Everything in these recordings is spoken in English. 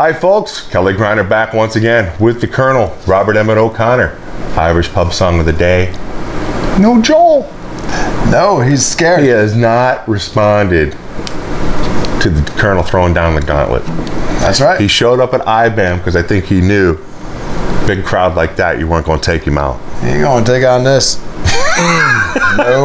Hi folks, Kelly Griner back once again with the Colonel, Robert Emmett O'Connor. Irish pub song of the day. No Joel. No, he's scared. He has not responded to the Colonel throwing down the gauntlet. That's right. He showed up at IBAM because I think he knew big crowd like that, you weren't going to take him out. You ain't going to take on this. No.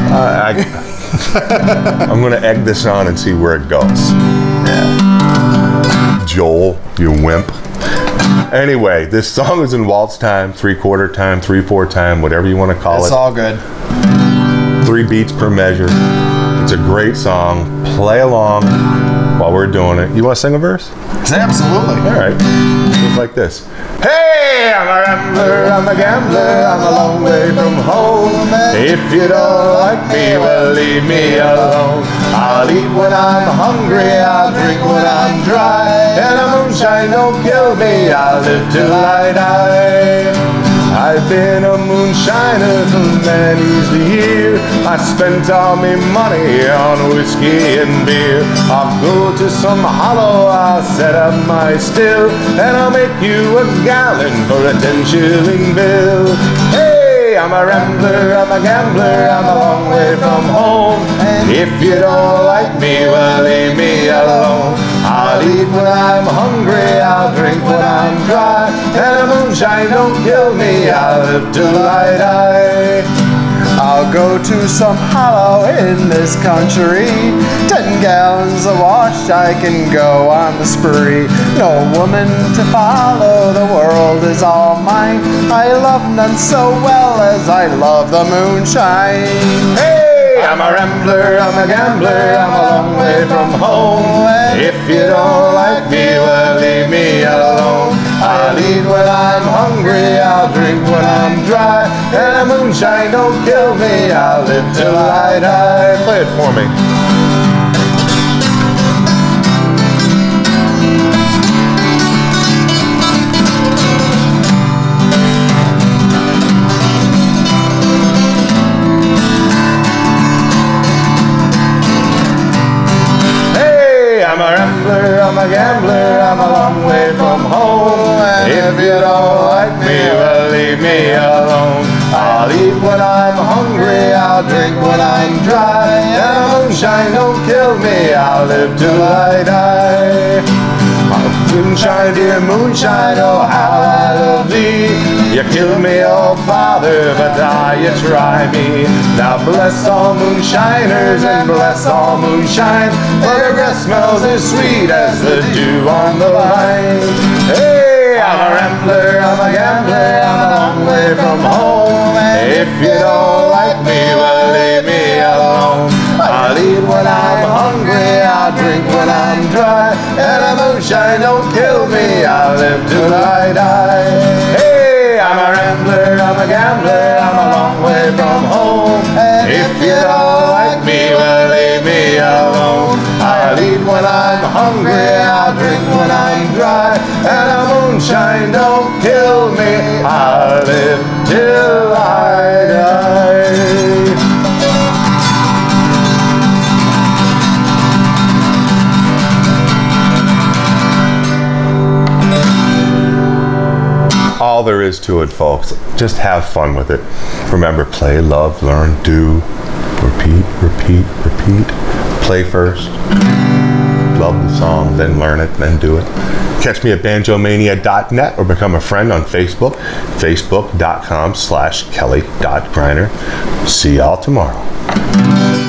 I'm going to egg this on and see where it goes. Yeah. Joel, you wimp. Anyway, this song is in waltz time, 3/4 time, 3/4 time, whatever you want to call it. It's all good. 3 beats per measure. It's a great song. Play along while we're doing it. You want to sing a verse? Absolutely. All right. It goes like this. Hey, I'm a rambler, I'm a gambler, I'm a long way from home. If you don't like me, well, leave me alone. I'll eat when I'm hungry, I'll drink when I'm dry. And a moonshine don't kill me, I'll live till I die. I've been a moonshiner for many's the year. I spent all my money on whiskey and beer. I'll go to some hollow, I'll set up my still, and I'll make you a gallon for a 10-shilling bill. Hey, I'm a rambler, I'm a gambler, I'm a long way from home. And if you don't like me, well, leave me alone. I'll eat when I'm hungry, I'll drink when I'm dry. And the moonshine don't kill me, I'll live till I die. I'll go to some hollow in this country. 10 gallons of wash, I can go on the spree. No woman to follow, the world is all mine. I love none so well as I love the moonshine. Hey, I'm a rambler, I'm a gambler, I'm a long way from home. If you don't like me, well, leave me alone. I'll eat when I'm hungry, I'll drink when I'm dry. And the moonshine don't kill me, I'll live till I die. Play it for me. I'm a rambler, I'm a gambler, I'm a long way from home. And if you don't like me, well, leave me alone. I'll eat when I'm hungry, I'll drink when I'm dry. And the moonshine don't kill me, I'll live till I die. Moonshine, dear moonshine, oh how I love thee. You killed me, oh father, but now you try me. Now bless all moonshiners and bless all moonshine, for your breath smells as sweet as the dew on the vine. Hey, I'm a rambler, I'm a gambler, I'm a long way from home. If you don't like me, well, leave me alone. I'll eat when I'm hungry, I'll drink when I'm dry. And the moonshine don't kill me, I'll live till I die. Hey, I'm a rambler, I'm a gambler, I'm a long way from home. And if you don't like me, well, leave me alone. I'll eat when I'm hungry, I'll drink when I'm dry. And the moonshine don't kill me, I'll live till I die. All there is to it, folks. Just have fun with it. Remember, play, love, learn, do, repeat, repeat, repeat. Play first, love the song, then learn it, then do it. Catch me at banjomania.net or become a friend on Facebook, facebook.com/kelly.griner. See y'all tomorrow.